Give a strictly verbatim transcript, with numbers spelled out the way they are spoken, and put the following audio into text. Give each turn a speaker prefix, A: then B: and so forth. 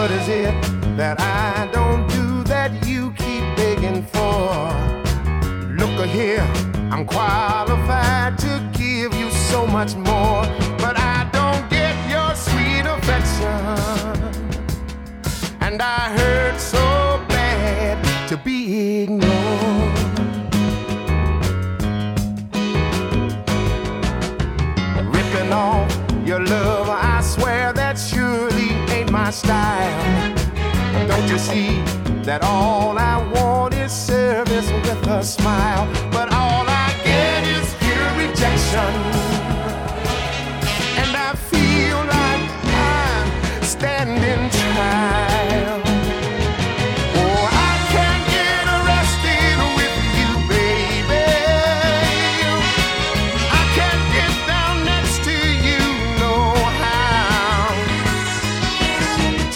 A: What is it that I don't do that you keep begging for? Look here, I'm qualified to give you so much more, but I don't get your sweet affection, and I hurt so bad to be ignored. Ripping off your love, I swear that surely ain't my style. Don't you see that all I want is service with a smile, but all I get is pure rejection, and I feel like I'm standing trial.